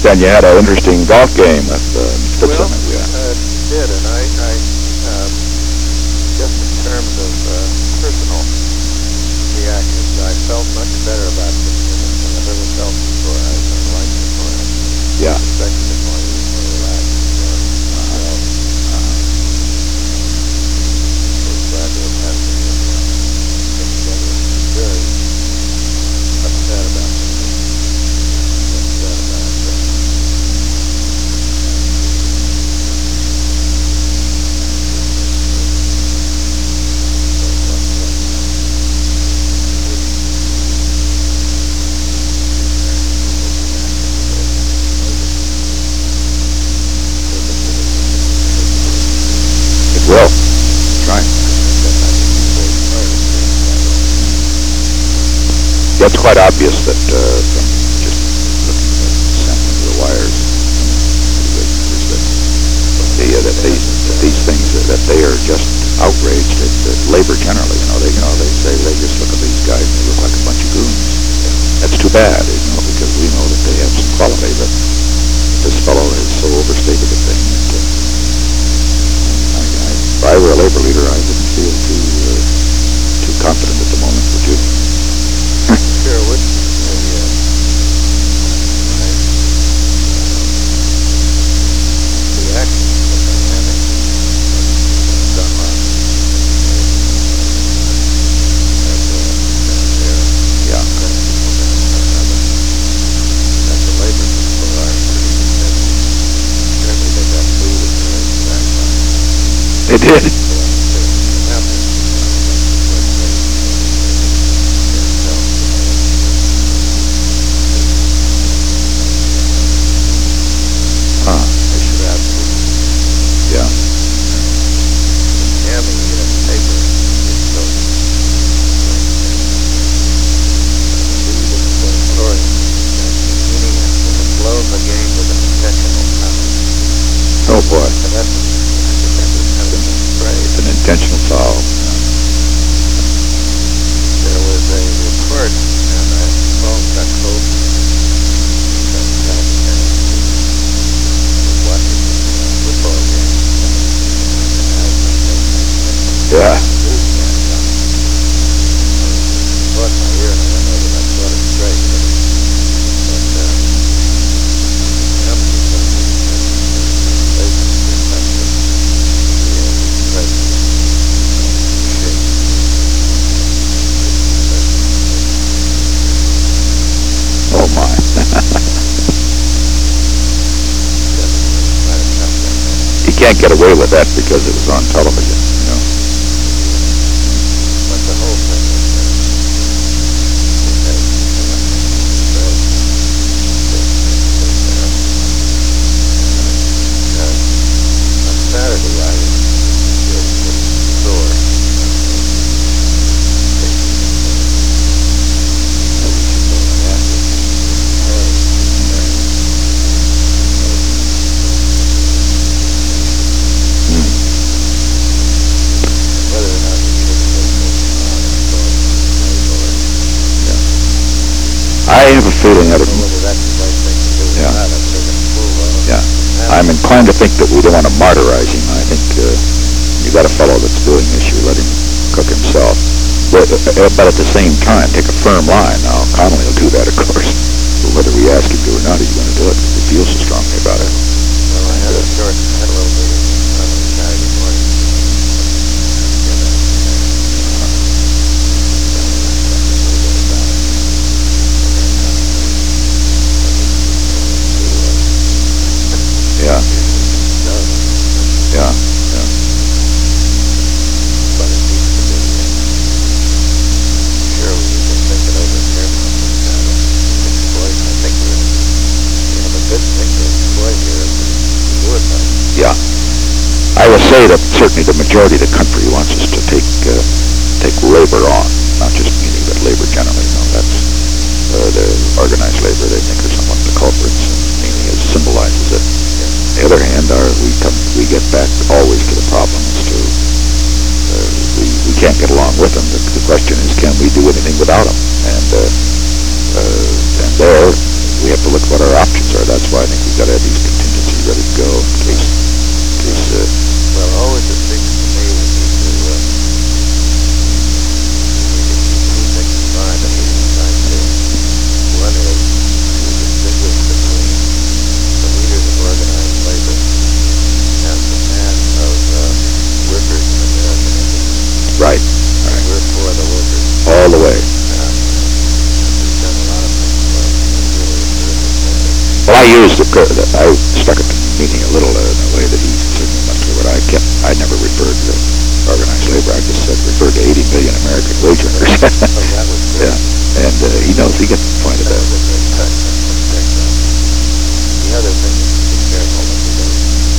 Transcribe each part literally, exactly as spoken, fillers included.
understand you had an interesting golf game at uh, Well, Fitzsimmons. Yeah. uh, did, and I, I um, just in terms of uh, personal reactions, I felt much better about Fitzsimmons than I've ever felt before. I, I liked it more. I Yeah. respected it more. It was more relaxed. More, uh-huh. Well, uh-huh. I was glad to have had it uh, put together. I was very upset about it. Upset about it. Well, right. Yeah, it's quite obvious that uh, from just looking at sampling the wires, is that, the, uh, that, these, that these things uh, that they are just outraged at uh, labor generally. You know, they you know they say they just look at these guys and they look like a bunch of goons. That's too bad, you know, because we know that they have some quality. But this fellow has so overstated the thing that. Uh, If I were a labor leader, I wouldn't feel too uh, too confident at the moment, would you? Sure would. The, uh, I, uh, the action of the dynamic done well. Yeah. That the labor people are pretty convinced. Apparently they got food at the racetrack. They did. Huh. They should have to. Yeah. Tammy, uh, paper, is so. Food and story. Meaning has blown the game with an intentional foul. Oh boy. So that's, It's an intentional foul. There was a report, and I phone got close from Pat Kenny, watching the football game. Yeah. Caught my ear, and I don't know that I caught it straight, but, but uh, yeah, Oh my. You can't get away with that because it was on television, you know. But the whole thing was on Saturday I was sore. I have a feeling that it, Yeah. yeah, I'm inclined to think that we don't want to martyrize him. I think uh, you got a fellow that's doing this, you let him cook himself. But, uh, but at the same time, take a firm line. Now, Connolly will do that, of course. But whether we ask him to or not, he's going to do it because he feels so strongly about it. Well, I had a short, I had a little meeting on Saturday morning. Yeah. Yeah. Yeah. But it needs to be, uh, sure, we need to think it over carefully. Uh, exploit, I think we're, we have a good thing to exploit here if we do it right. Yeah. I will say that certainly the majority of the country wants us to take uh, take labor on, not just meaning but labor generally. You know, that's uh, the organized labor. They think are somewhat the culprits, and meaning it symbolizes it. On the other hand, our, we come, we get back always to the problem as to uh, we, we can't get along with them. The, the question is, can we do anything without them? And uh, uh, and there we have to look what our options are. there. That's why I think we've got to have these contingencies ready to go in case, in case, uh, Well, always it seems to me we need to, uh, we need to keep two things in mind at these times too. One is to distinguish between the leaders of organized labor and the mass of uh, workers in American industry. right, right, We're for the workers. all the way. And, uh, we've done a lot of things for them. It's really a terrific thing. Well, I used the, cur- the I stuck at the meeting a little uh, in a way that he certainly went through it. I kept, I never referred to organized labor. I just said referred to eighty million American wage earners. Oh, that was good. Yeah, and uh, he knows, he gets the point of That that. was a great touch. That's a great touch. The other thing is to be careful that we don't,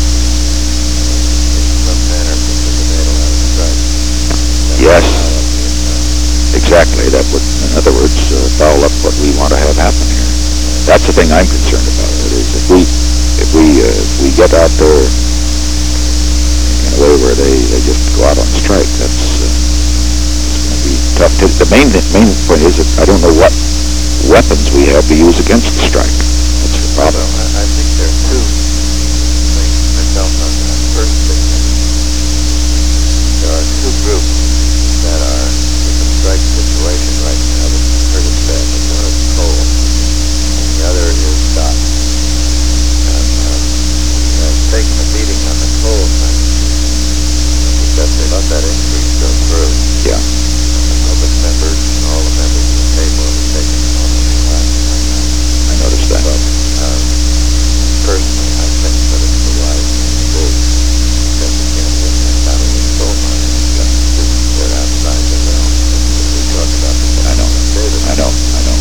in some manner, participate a lot of strike. That Yes. would allow us to, uh, Exactly. That would, in other words, uh, foul up what we want to have happen here. That's the thing I'm concerned about. That is, if we, if we, uh, if we get out there in a way where they, they just go out on strike, that's uh, it's going to be tough. To, the main main point is that I don't know what weapons we have to use against the strike. That's the problem. Well, I, I think there are two things myself on that. First thing is there are two groups that are in the strike situation right now that you've heard it said. And one is coal, and the other is stock. And uh, we have taken a beating on the coal thing because they let that increase go through. Yeah. And the public members and all the members of the table have taken almost a lot on that. I noticed that. But um, personally, I think that it's the wise thing to do because we can't win that battle with coal mining. We've got to put outside the realm that we talk about the I know. David. I know. I know.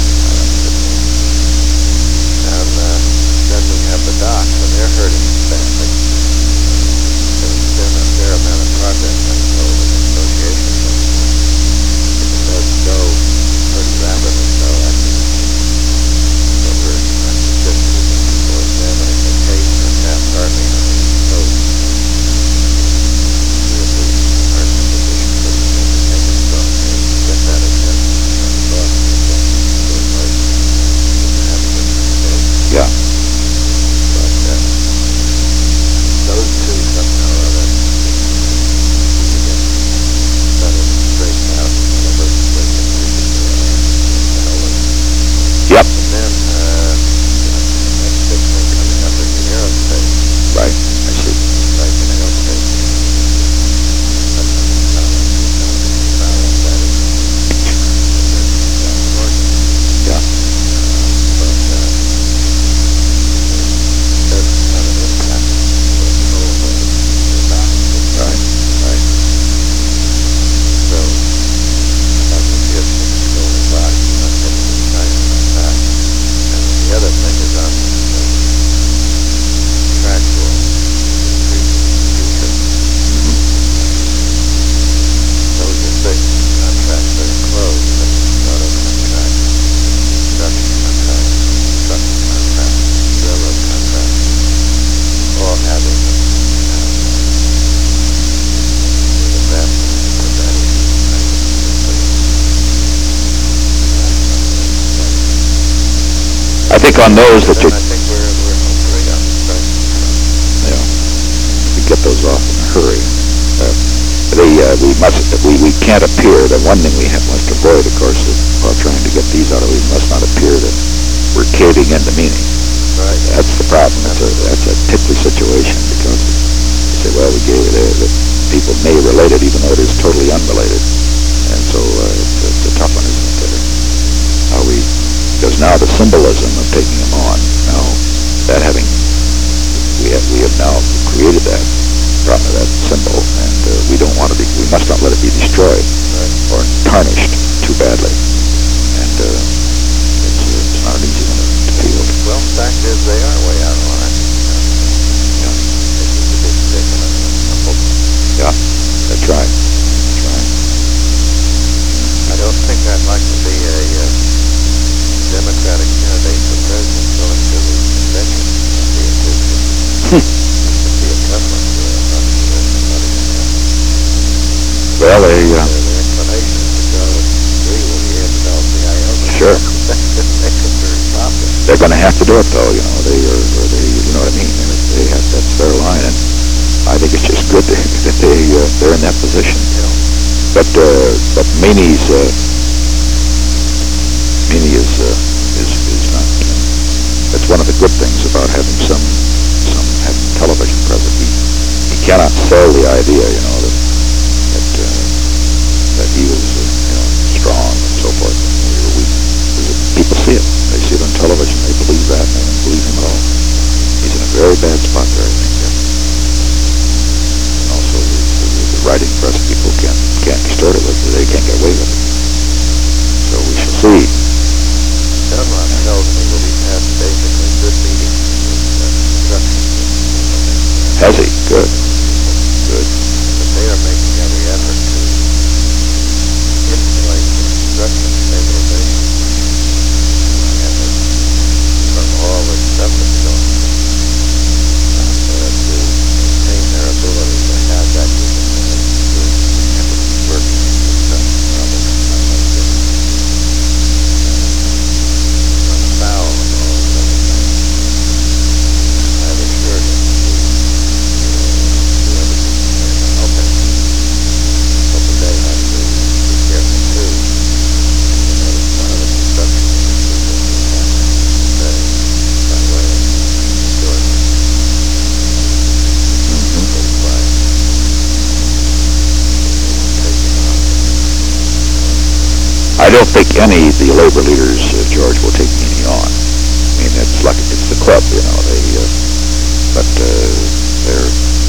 And uh, then we have the docks, and they're hurting badly. There's been a fair amount of progress on coal in negotiations. If it does go pretty rapidly, so I think what we're trying to just people examining the case for Taft-Hartley on the East Coast. See if we are in a position to take a strong case, get that accepted, and the boss can get to a place to have a good case. Yeah. But uh, those two somehow or other need to get settled and straightened out whenever they can reach it to settle it. Yep. And then uh, the next big thing coming up is the aerospace. Right. I see. Like in aerospace. That's a balance. Balance that is California. Yeah. But uh, it doesn't have an impact on the whole of the docks. Right. Right. So I'd like to see us go in back and not get too excited about that. And then the other thing is on the contractual increase in the future. Those are fixed contracts that are closed, such as the auto contract, construction contract, truck contract, railroad contract, all having them. And uh, that, that is, I think, I think on those that you, I think we're, we're hopefully on the strike. you know, we get those off in a hurry. Uh, the, uh, we must, we, we can't appear, the one thing we have, must avoid, of course, is while trying to get these out of, we must not appear that we're caving in the meaning. Right. That's the problem. That's a, that's a tickly situation because you say, well, we gave it, uh, that people may relate it even though it is totally unrelated. And so, uh, it's, it's a tough one, isn't it? How we, because now the symbolism of taking them on, now that having, we have, we have now created that, that symbol, and uh, we don't want to be, we must not let it be destroyed Right. or tarnished too badly. And uh, it's, uh, it's not an easy one to field. Well, the fact is they are way out of line. Yeah. It's just a big stick on a couple. Yeah, that's right. That's right. I don't think I'd like to be a uh, Democratic candidate for president going to the convention. That'd be a good thing. It'd be a tough one for a lot of somebody in there. Well, they, uh, Their, their inclination is to go and agree with the A F L C I O. Sure. That could make them very popular. they're going to have to do it, though. You know, they are, or they, you know what I mean. And if they have, that's their line, and I think it's just good that, that they uh, they're in that position. You know, but uh, but Meany's uh, Meany is uh, is is not. Uh, that's one of the good things about having some some having television present. He he cannot sell the idea, you know, that that uh, that he was uh, you know strong and so forth. And we were weak. People see it. They see it on television. They believe that, and they don't believe him at all. He's in a very bad spot there, I think. Yeah. And also, the, the, the writing press people can't can't distort it. They can't get away with it. So we shall see. Dunlop tells me that he's had basically good meetings with uh, construction. Has he? Good. Good. But they are making every effort to stimulate the construction stabilization. From all the stuff that's going on, uh, to maintain their ability to have that unit uh, to work and stuff. Rather than not like this. Run afoul of all those other things. I've assured him to do everything he can to help him. But they have to be careful too. You know, that one of the construction people who have say, by way of endorsement, goes by, take him out. I don't think any of the labor leaders, uh, George, will take Meany on. I mean, it's like it's the club, you know. They, uh, but uh, they're.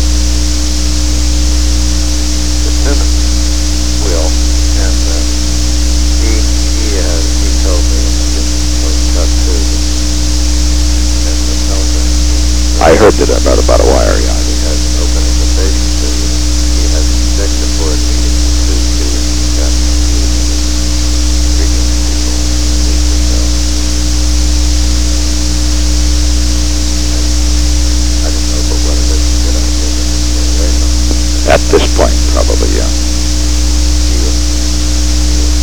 The Simmons will, and uh, he he has he told me, and I guess it's most tough too. That the telephone. I heard that about about a wire, yeah. He has an open invitation to you. He has executive board meetings in Tuesday, and he's got meetings with regional people in a week or so. I don't know, but whether this is a good idea to stay away from it. At this point, probably, yeah. He was, he was,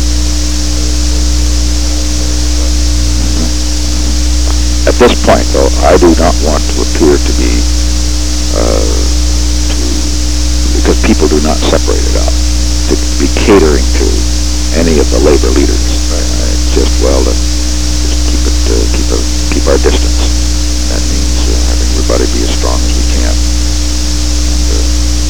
At this point, though, I do not want to appear to be, uh, to, because people do not separate it out, to be catering to any of the labor leaders. Right. Uh, it's just, well, to just keep it, uh, keep a, keep our distance. That means uh, having everybody be as strong as we can. And, uh,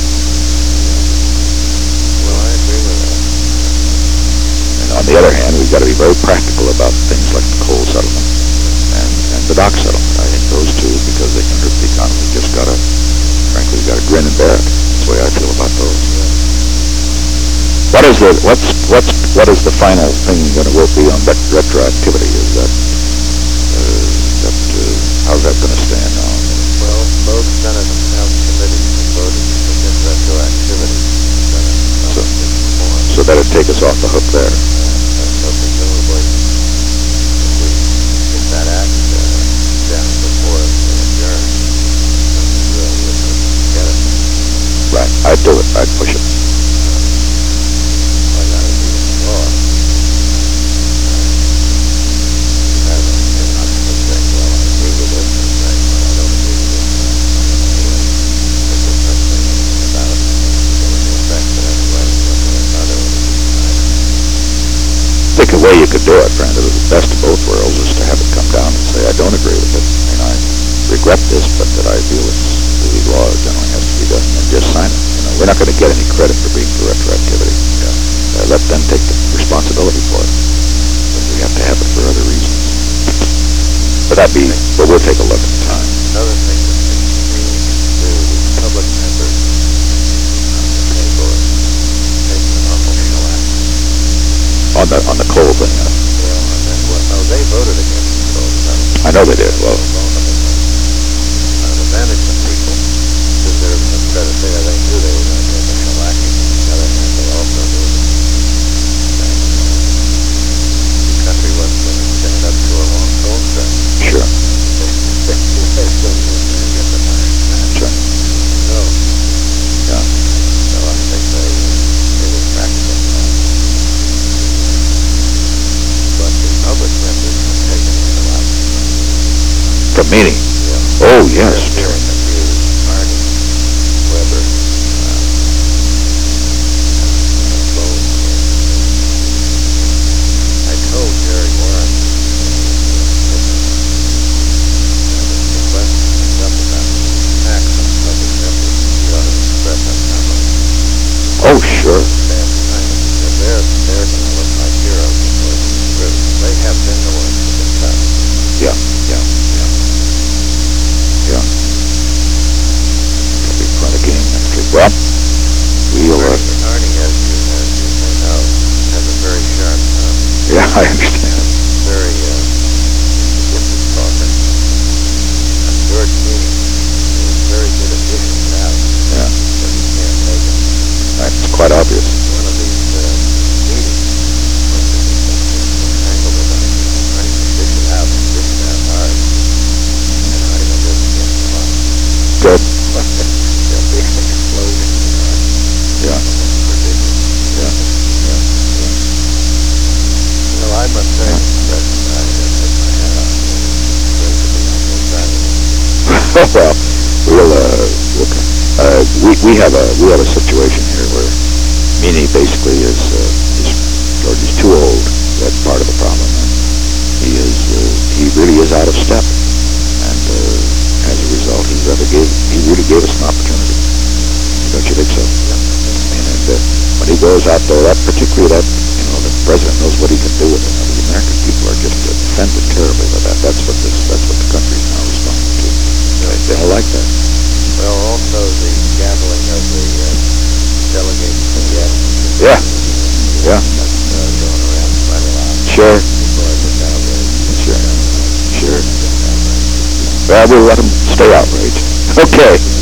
well, I agree with that. and on the other hand, we've got to be very practical about things like the coal settlement and, and the dock settlement. I think those two, because they can hurt the economy, just got to, frankly, we've got to grin and bear it. That's the way I feel about those. What is the what's what's what is the final thing going to be on ret- retroactivity? Is that uh, that uh, how's that going to stand now? Well, both Senate and House committees have voted to get retroactivity. Senate and So- House is formed. So that'll take us off the hook there. And so presumably, if we get that act uh, down before it's adjourned, we'll, we'll get it. Right. I'd do it. I'd push it. I gotta be in the law. You have a, you're not going to say, well, I agree with this, and say, well, I don't agree with this. Anyway, if there's nothing about it, it's going to affect it anyway, one way or another, it'll be fine. I think the way you could do it, Brandon, the best of both worlds is to have it come down and say, I don't agree with it, and I regret this, but that I feel it's the law generally has to be done, and just sign it. You know, we're not going to get any credit for being for retroactivity. Yeah. Uh, let them take the responsibility for it. But we have to have it for other reasons. But that'd be, but we'll take a look at the time. Another thing that seems to me we can do is public members on the table and taking an awful shellac. On the, on the coal thing, uh, Well, and then, well, no, they voted against the coal settlement. I know they did. Well, Uh, the management people deserve some credit there. They knew they were going to take a shellacking. On the other hand, they also knew that that, uh, the country wasn't going to stand up to a long coal strike. sure, They, they, they still weren't going to get the money. sure, No. yeah. So I think they, they were practical. But the public members have taken a shellacking. from Meany. Yeah. Oh, yes. Just hearing a few, Arnie, Weber, uh, uh, Bowles. I told Jerry Warren, uh, the question comes up about tax on public members, you ought to express that comment. Oh, sure. Bad timing, because they're, they're going to look like heroes before this is through. They have been the ones who've been cut. Yeah, yeah, yeah. Yeah. It'll be fun again next week. Well, we'll, uh, Arnie, Arnie, as you, as you may know, has a very sharp tongue. yeah, I understand. Very uh, gifted talker. And George Meany is a very good addition to Al, Yeah, but he can't make it. that's quite obvious. One of these uh, meetings, when the tangled with Arnie, Arnie can dish it out, and dish it out hard, and Arnie will just get come on. Good. There'll be an explosion. Yeah, Ridiculous. yeah, yeah, yeah. Well, I must say, that I uh, take my hat off. It's great to be on your side of it. Well, we'll, uh, look, uh, we, we have a, we have a situation here where Meany basically is, uh, is, George is too old. That's part of the problem. And he is, uh, he really is out of step. And, uh, as a result, he rather gave, he really gave us an opportunity. Don't you think so? And, and uh, when he goes out there, that particularly that, you know, the president knows what he can do with it. Now, the American people are just offended terribly by that. That's what this, that's what the country is now responding to. They, they don't like that. Well, also the gathering of the uh, delegates to the Adams. Yeah. Yeah. That's uh, going around quite a lot. Sure. People are just outraged. Sure. Sure. Just outraged. Well, we'll let them stay outraged. Okay.